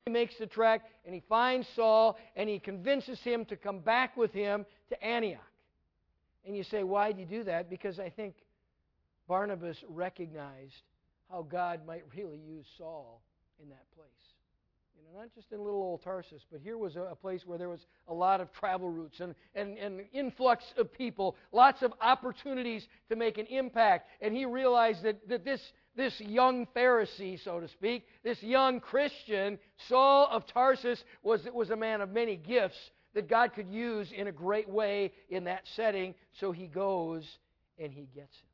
makes the trek, and he finds Saul, and he convinces him to come back with him to Antioch. And you say, why did he do that? Because I think Barnabas recognized how God might really use Saul in that place. Not just in little old Tarsus, but here was a place where there was a lot of travel routes and influx of people, lots of opportunities to make an impact. And he realized that this young Pharisee, so to speak, this young Christian, Saul of Tarsus, was a man of many gifts that God could use in a great way in that setting. So he goes and he gets him.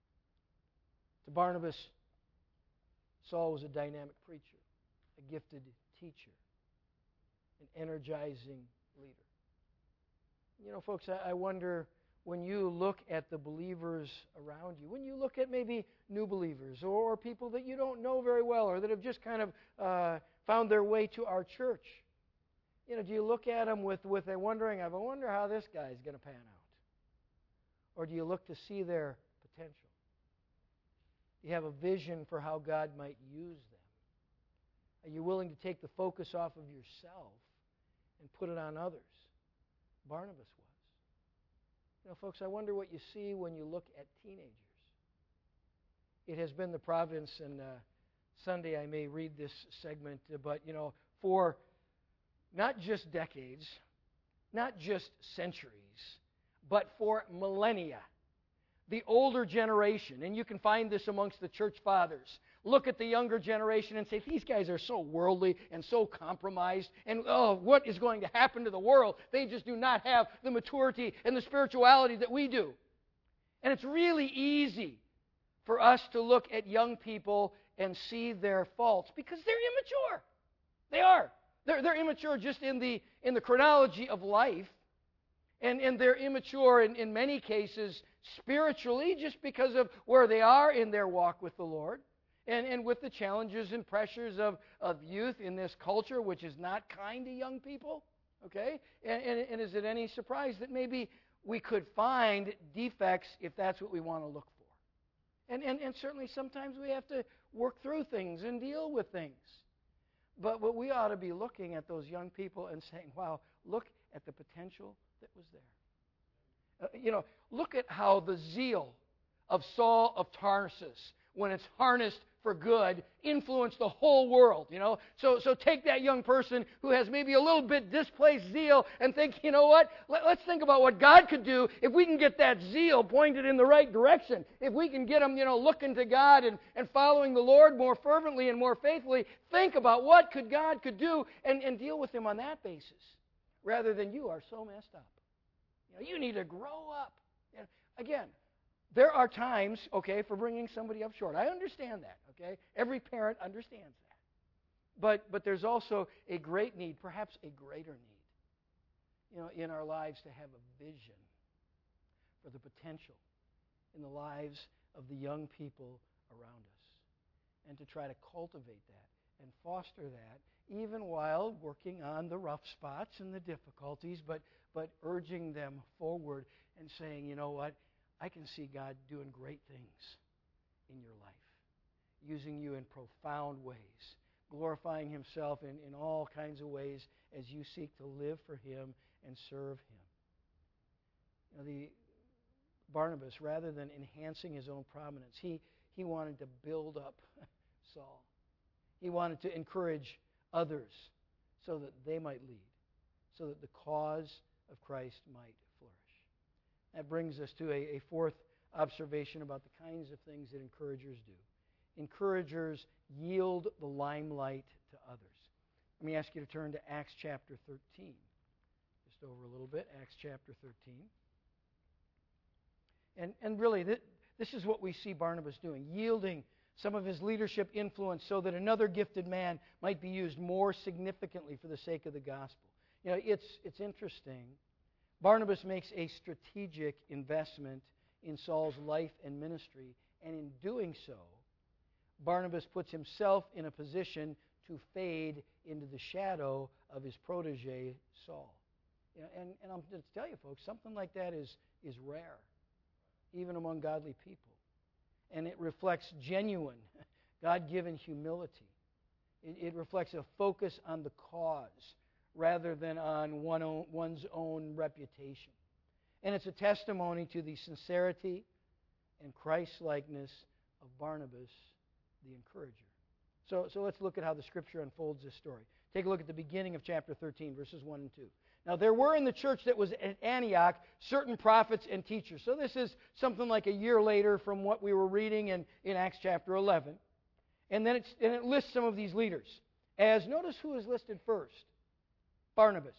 To Barnabas, Saul was a dynamic preacher, a gifted teacher, an energizing leader. Folks, I wonder, when you look at the believers around you, when you look at maybe new believers or people that you don't know very well or that have just kind of found their way to our church, do you look at them with a wondering, I wonder how this guy's going to pan out? Or do you look to see their potential? You have a vision for how God might use them. Are you willing to take the focus off of yourself and put it on others? Barnabas was. Folks, I wonder what you see when you look at teenagers. It has been the providence, and Sunday I may read this segment, but, for not just decades, not just centuries, but for millennia, the older generation, and you can find this amongst the church fathers, look at the younger generation and say, these guys are so worldly and so compromised, and what is going to happen to the world? They just do not have the maturity and the spirituality that we do. And it's really easy for us to look at young people and see their faults because they're immature. They are. They're immature just in the chronology of life, and they're immature in many cases spiritually just because of where they are in their walk with the Lord. And with the challenges and pressures of youth in this culture, which is not kind to young people, okay? And is it any surprise that maybe we could find defects if that's what we want to look for? And certainly sometimes we have to work through things and deal with things. But we ought to be looking at those young people and saying, wow, look at the potential that was there. Look at how the zeal of Saul of Tarsus, when it's harnessed for good, influence the whole world, So take that young person who has maybe a little bit displaced zeal and think, what? Let's think about what God could do if we can get that zeal pointed in the right direction. If we can get them, looking to God and following the Lord more fervently and more faithfully, think about what God could do and deal with them on that basis, rather than you are so messed up. You need to grow up. Again, there are times, for bringing somebody up short. I understand that, Every parent understands that. But there's also a great need, perhaps a greater need, in our lives to have a vision for the potential in the lives of the young people around us, and to try to cultivate that and foster that, even while working on the rough spots and the difficulties, but urging them forward and saying, you know what? I can see God doing great things in your life, using you in profound ways, glorifying Himself in all kinds of ways as you seek to live for Him and serve Him. The Barnabas, rather than enhancing his own prominence, he wanted to build up Saul. He wanted to encourage others so that they might lead, so that the cause of Christ might flourish. That brings us to a fourth observation about the kinds of things that encouragers do. Encouragers yield the limelight to others. Let me ask you to turn to Acts chapter 13. Just over a little bit, Acts chapter 13. And really, this is what we see Barnabas doing, yielding some of his leadership influence so that another gifted man might be used more significantly for the sake of the gospel. It's interesting. Barnabas makes a strategic investment in Saul's life and ministry, and in doing so, Barnabas puts himself in a position to fade into the shadow of his protege, Saul. And I'm going to tell you, folks, something like that is rare, even among godly people. And it reflects genuine, God-given humility It reflects a focus on the cause rather than on one's own reputation. And it's a testimony to the sincerity and Christ-likeness of Barnabas, the encourager. So let's look at how the Scripture unfolds this story. Take a look at the beginning of chapter 13, verses 1 and 2. Now, there were in the church that was at Antioch certain prophets and teachers. So this is something like a year later from what we were reading in Acts chapter 11. And then it lists some of these leaders. Notice who is listed first. Barnabas.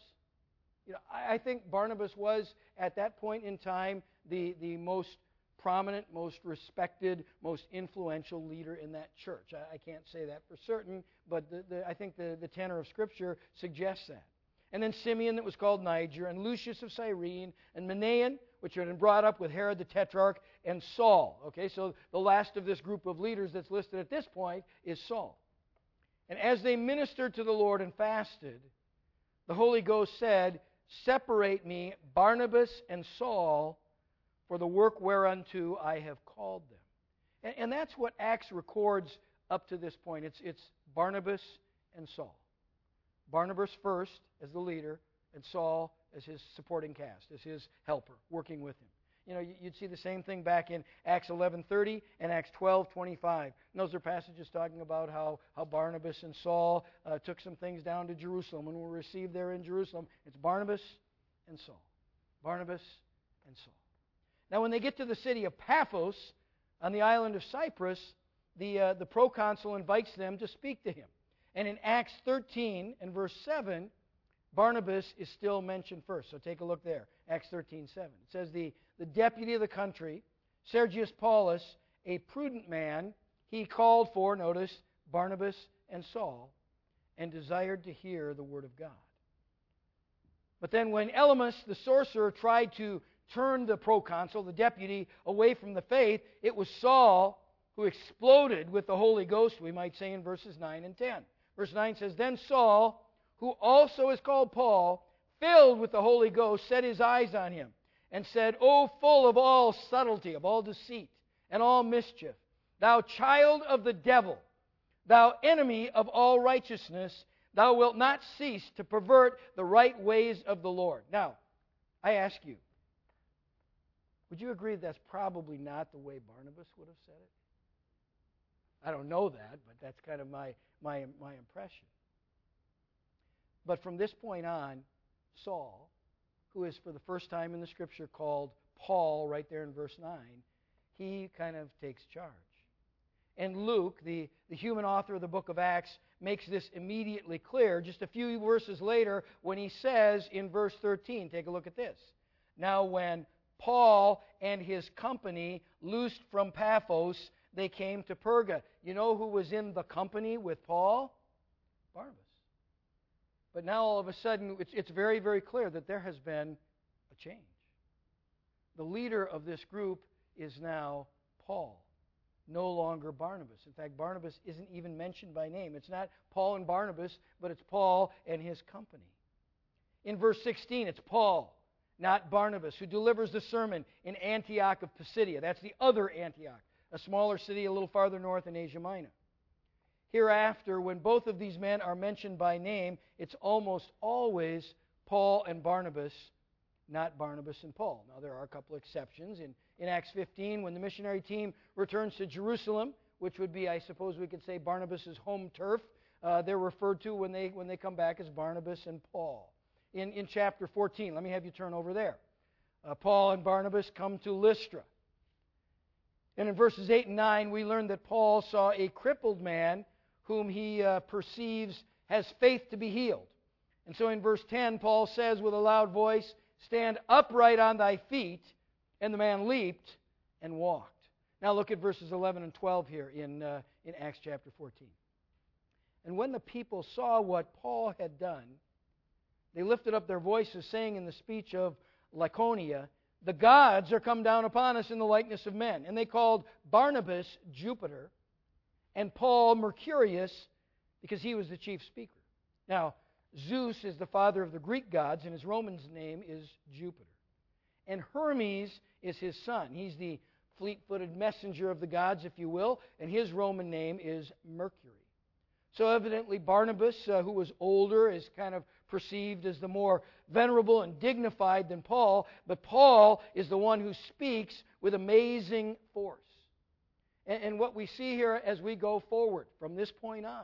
I think Barnabas was, at that point in time, the most prominent, most respected, most influential leader in that church. I can't say that for certain, but I think the tenor of Scripture suggests that. And then Simeon, that was called Niger, and Lucius of Cyrene, and Manaen, which had been brought up with Herod the Tetrarch, and Saul. Okay, so the last of this group of leaders that's listed at this point is Saul. And as they ministered to the Lord and fasted, the Holy Ghost said, "Separate me, Barnabas and Saul, for the work whereunto I have called them." And that's what Acts records up to this point. It's Barnabas and Saul. Barnabas first as the leader, and Saul as his supporting cast, as his helper, working with him. You'd see the same thing back in Acts 11:30 and Acts 12:25. And those are passages talking about how Barnabas and Saul took some things down to Jerusalem and were received there in Jerusalem. It's Barnabas and Saul. Barnabas and Saul. Now, when they get to the city of Paphos on the island of Cyprus, the proconsul invites them to speak to him. And in Acts 13 and verse 7, Barnabas is still mentioned first. So take a look there. Acts 13:7. It says, the deputy of the country, Sergius Paulus, a prudent man, he called for, notice, Barnabas and Saul, and desired to hear the word of God. But then when Elymas, the sorcerer, tried to turn the proconsul, the deputy, away from the faith, it was Saul who exploded with the Holy Ghost, we might say, in verses 9 and 10. Verse 9 says, "Then Saul, who also is called Paul, filled with the Holy Ghost, set his eyes on him, and said, O full of all subtlety, of all deceit, and all mischief, thou child of the devil, thou enemy of all righteousness, thou wilt not cease to pervert the right ways of the Lord." Now, I ask you, would you agree that's probably not the way Barnabas would have said it? I don't know that, but that's kind of my impression. But from this point on, Saul, who is for the first time in the Scripture called Paul right there in verse 9, he kind of takes charge. And Luke, the human author of the book of Acts, makes this immediately clear just a few verses later when he says in verse 13, take a look at this. "Now when Paul and his company loosed from Paphos, they came to Perga." You know who was in the company with Paul? Barnabas. But now all of a sudden, it's very, very clear that there has been a change. The leader of this group is now Paul, no longer Barnabas. In fact, Barnabas isn't even mentioned by name. It's not Paul and Barnabas, but it's Paul and his company. In verse 16, it's Paul, not Barnabas, who delivers the sermon in Antioch of Pisidia. That's the other Antioch, a smaller city a little farther north in Asia Minor. Hereafter, when both of these men are mentioned by name, it's almost always Paul and Barnabas, not Barnabas and Paul. Now, there are a couple exceptions. In Acts 15, when the missionary team returns to Jerusalem, which would be, I suppose we could say, Barnabas' home turf, they're referred to when they come back as Barnabas and Paul. In chapter 14, let me have you turn over there. Paul and Barnabas come to Lystra. And in verses 8 and 9, we learn that Paul saw a crippled man whom he perceives has faith to be healed. And so in verse 10, Paul says with a loud voice, "Stand upright on thy feet," and the man leaped and walked. Now look at verses 11 and 12 here in Acts chapter 14. "And when the people saw what Paul had done, they lifted up their voices, saying in the speech of Lycaonia, 'The gods are come down upon us in the likeness of men.' And they called Barnabas Jupiter, and Paul Mercurius, because he was the chief speaker." Now, Zeus is the father of the Greek gods, and his Roman name is Jupiter. And Hermes is his son. He's the fleet-footed messenger of the gods, if you will, and his Roman name is Mercury. So evidently Barnabas, who was older, is kind of perceived as the more venerable and dignified than Paul, but Paul is the one who speaks with amazing force. And what we see here as we go forward from this point on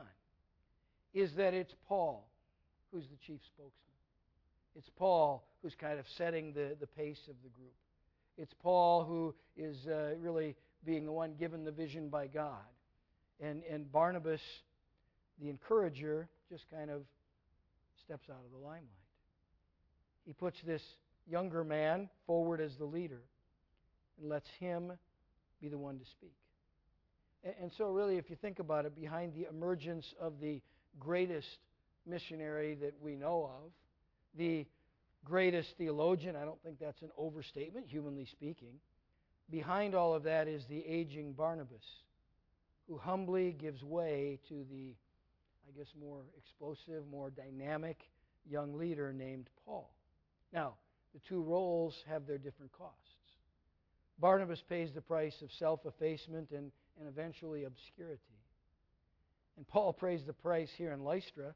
is that it's Paul who's the chief spokesman. It's Paul who's kind of setting the pace of the group. It's Paul who is really being the one given the vision by God. And Barnabas, the encourager, just kind of steps out of the limelight. He puts this younger man forward as the leader and lets him be the one to speak. And so really, if you think about it, behind the emergence of the greatest missionary that we know of, the greatest theologian, I don't think that's an overstatement, humanly speaking, behind all of that is the aging Barnabas, who humbly gives way to the, I guess, more explosive, more dynamic young leader named Paul. Now, the two roles have their different costs. Barnabas pays the price of self-effacement and eventually obscurity. And Paul pays the price here in Lystra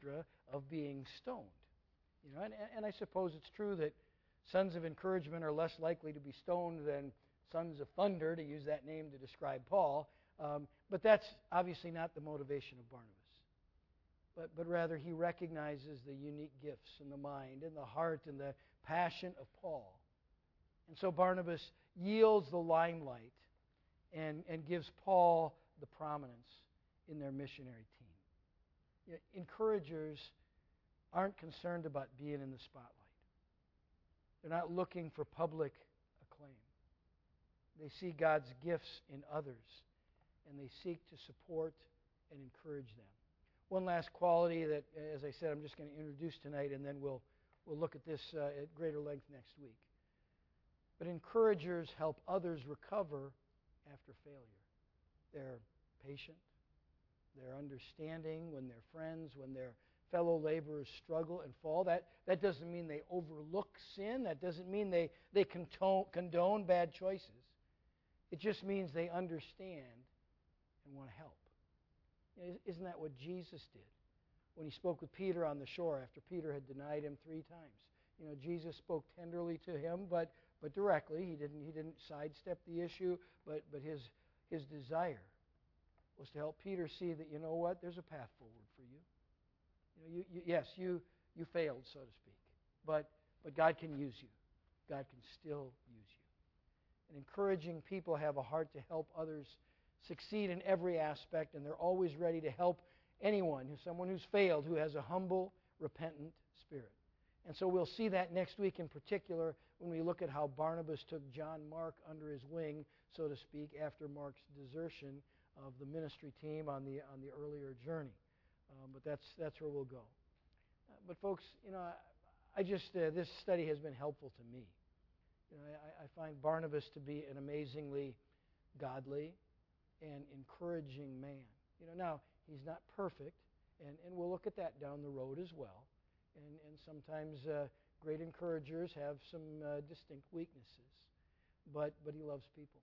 of being stoned. You know, and I suppose it's true that sons of encouragement are less likely to be stoned than sons of thunder, to use that name to describe Paul. But that's obviously not the motivation of Barnabas. But rather he recognizes the unique gifts in the mind and the heart and the passion of Paul. And so Barnabas yields the limelight and gives Paul the prominence in their missionary team. You know, encouragers aren't concerned about being in the spotlight. They're not looking for public acclaim. They see God's gifts in others, and they seek to support and encourage them. One last quality that, as I said, I'm just going to introduce tonight, and then we'll look at this at greater length next week. But encouragers help others recover after failure. They're patient. They're understanding when their friends, when their fellow laborers struggle and fall. That doesn't mean they overlook sin. That doesn't mean they condone bad choices. It just means they understand and want to help. Isn't that what Jesus did when he spoke with Peter on the shore after Peter had denied him 3 times? You know, Jesus spoke tenderly to him, but directly. He didn't sidestep the issue, but his desire was to help Peter see that, you know what, there's a path forward for you. You know, yes, you failed, so to speak, but God can use you. God can still use you. And encouraging people have a heart to help others succeed in every aspect, and they're always ready to help anyone, someone who's failed, who has a humble, repentant spirit. And so we'll see that next week in particular when we look at how Barnabas took John Mark under his wing, so to speak, after Mark's desertion of the ministry team on the earlier journey. But that's where we'll go. But folks, you know, I just this study has been helpful to me. You know, I find Barnabas to be an amazingly godly and encouraging man. You know, now he's not perfect, and we'll look at that down the road as well. And sometimes great encouragers have some distinct weaknesses, but he loves people,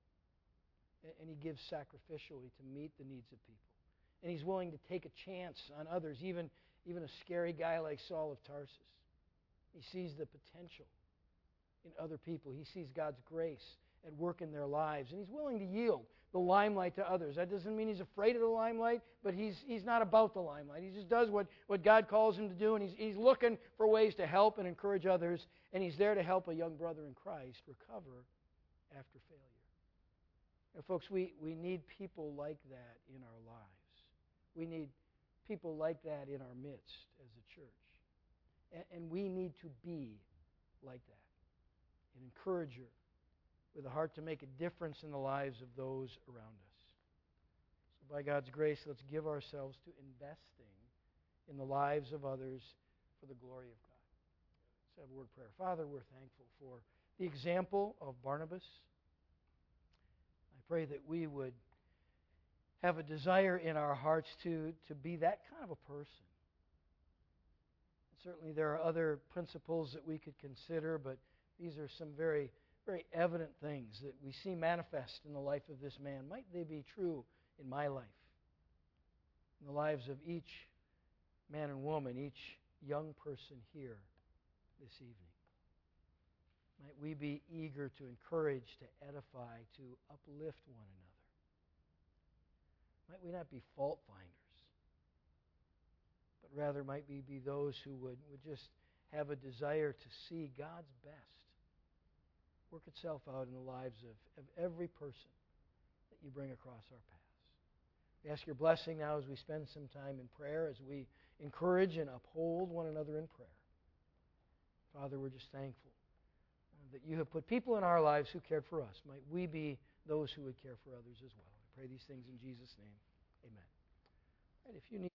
and he gives sacrificially to meet the needs of people, and he's willing to take a chance on others, even a scary guy like Saul of Tarsus. He sees the potential in other people. He sees God's grace at work in their lives, and he's willing to yield the limelight to others. That doesn't mean he's afraid of the limelight, but he's not about the limelight. He just does what God calls him to do, and he's looking for ways to help and encourage others, and he's there to help a young brother in Christ recover after failure. Now, folks, we need people like that in our lives. We need people like that in our midst as a church. And we need to be like that, an encourager with a heart to make a difference in the lives of those around us. So by God's grace, let's give ourselves to investing in the lives of others for the glory of God. Let's have a word of prayer. Father, we're thankful for the example of Barnabas. I pray that we would have a desire in our hearts to be that kind of a person. Certainly there are other principles that we could consider, but these are some very evident things that we see manifest in the life of this man. Might they be true in my life? in the lives of each man and woman, each young person here this evening. Might we be eager to encourage, to edify, to uplift one another. Might we not be fault finders, but rather might we be those who would just have a desire to see God's best work itself out in the lives of every person that you bring across our paths. We ask your blessing now as we spend some time in prayer, as we encourage and uphold one another in prayer. Father, we're just thankful that you have put people in our lives who cared for us. Might we be those who would care for others as well. I pray these things in Jesus' name. Amen. All right, if you need